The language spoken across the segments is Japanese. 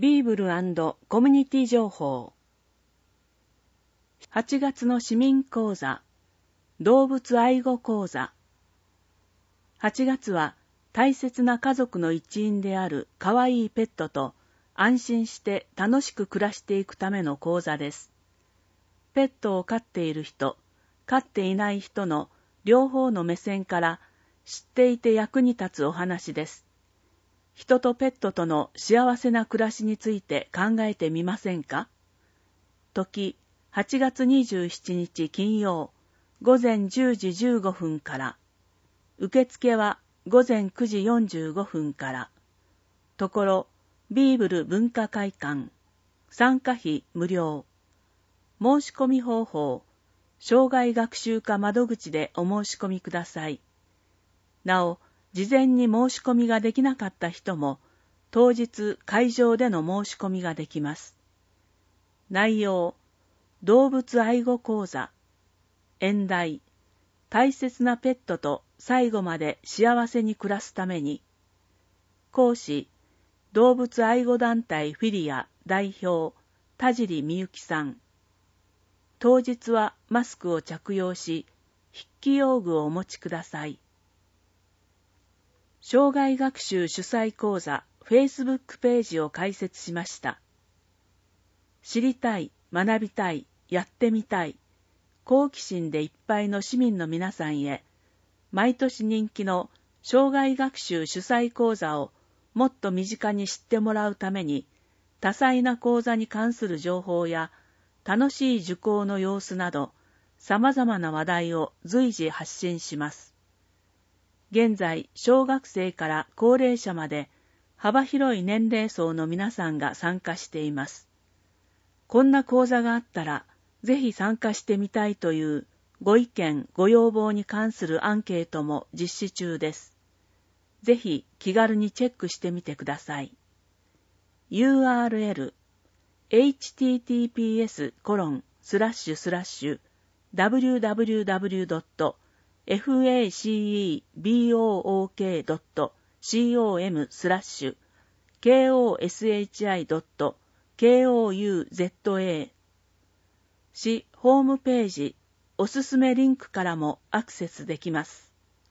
ビーブル&コミュニティ情報。8月の市民講座、動物愛護講座。8月は大切な家族の一員であるかわいいペットと安心して楽しく暮らしていくための講座です。ペットを飼っている人、飼っていない人の両方の目線から知っていて役に立つお話です。人とペットとの幸せな暮らしについて考えてみませんか？時、8月27日金曜、午前10時15分から。受付は午前9時45分から。ところ、ビーブル文化会館。参加費無料。申し込み方法、障害学習課窓口でお申し込みください。なお、事前に申し込みができなかった人も、当日会場での申し込みができます。内容、動物愛護講座。演題、大切なペットと最後まで幸せに暮らすために。講師、動物愛護団体フィリア代表、田尻みゆきさん。当日はマスクを着用し、筆記用具をお持ちください。障害学習主催講座 Facebook ページを開設しました。知りたい、学びたい、やってみたい、好奇心でいっぱいの市民の皆さんへ、毎年人気の障害学習主催講座をもっと身近に知ってもらうために、多彩な講座に関する情報や楽しい受講の様子など、様々な話題を随時発信します。現在、小学生から高齢者まで幅広い年齢層の皆さんが参加しています。こんな講座があったら、ぜひ参加してみたいというご意見、ご要望に関するアンケートも実施中です。ぜひ気軽にチェックしてみてください。URL https://www.facebook.com/koshi.kouza 市ホームページおすすめリンクからもアクセスできます。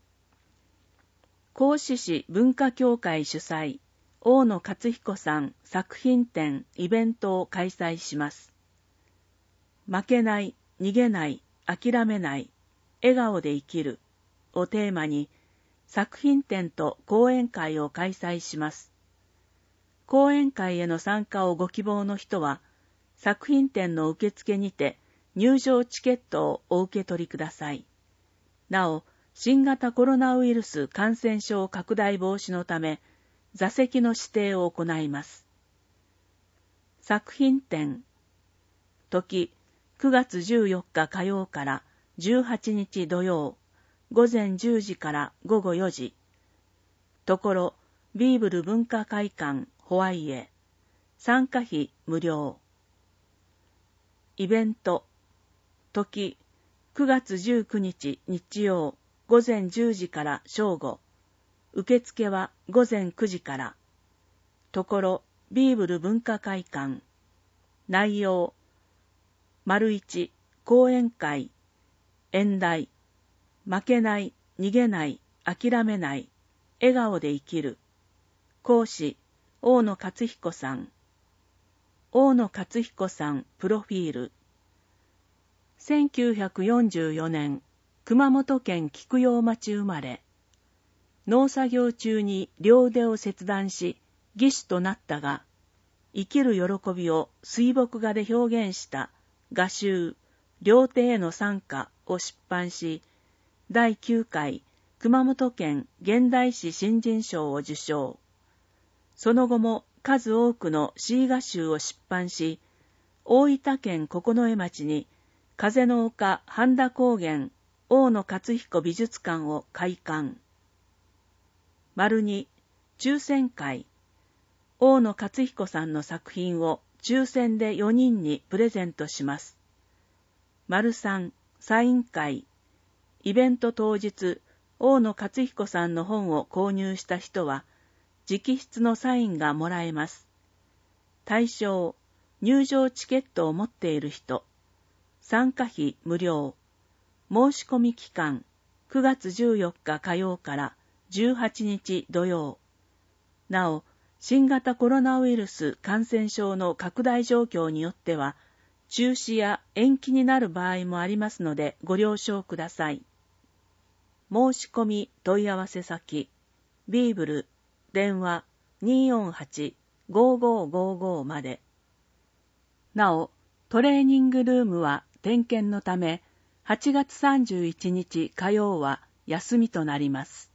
合志市文化協会主催、大野勝彦さん作品展イベントを開催します。負けない、逃げない、諦めない、笑顔で生きるをテーマに作品展と講演会を開催します。講演会への参加をご希望の人は、作品展の受付にて入場チケットをお受け取りください。なお、新型コロナウイルス感染症拡大防止のため、座席の指定を行います。作品展。時、9月14日火曜から18日土曜、午前10時から午後4時。ところ、ビーブル文化会館ホワイエ。参加費無料。イベント。時、9月19日日曜、午前10時から正午。受付は午前9時から。ところ、ビーブル文化会館。内容。1、講演会。演題。負けない、逃げない、諦めない、笑顔で生きる。講師、大野勝彦さん。大野勝彦さん、プロフィール。1944年、熊本県菊陽町生まれ。農作業中に両腕を切断し、義手となったが、生きる喜びを水墨画で表現した画集、両手への賛歌を出版し、第9回熊本県現代詩新人賞を受賞。その後も数多くの詩画集を出版し、大分県九重町に風の丘半田高原大野勝彦美術館を開館。2、抽選会。大野勝彦さんの作品を抽選で4人にプレゼントします。3、サイン会。イベント当日、大野勝彦さんの本を購入した人は、直筆のサインがもらえます。 対象、入場チケットを持っている人、参加費無料、申し込み期間、9月14日火曜から18日土曜。なお、新型コロナウイルス感染症の拡大状況によっては、中止や延期になる場合もありますのでご了承ください。申し込み問い合わせ先、ビーブル、電話 248-5555 まで。なお、トレーニングルームは点検のため、8月31日火曜は休みとなります。